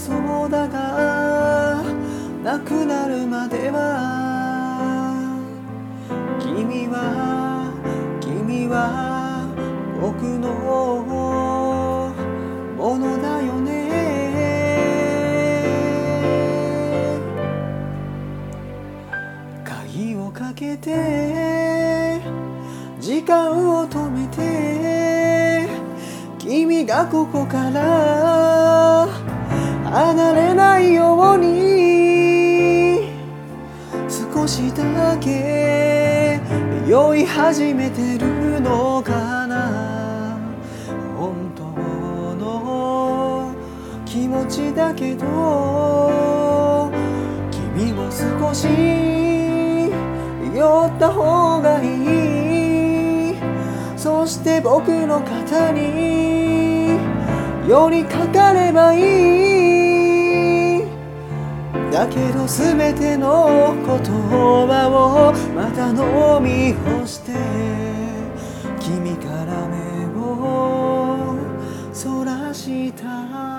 そうだがなくなるまでは君は僕のものだよね。鍵をかけて時間を止めて君がここから離れないように少しだけ酔い始めてるのかな。本当の気持ちだけど君も少し酔った方がいい。そして僕の肩に寄りかかればいい。だけど全ての言葉をまた飲み干して君から目をそらした。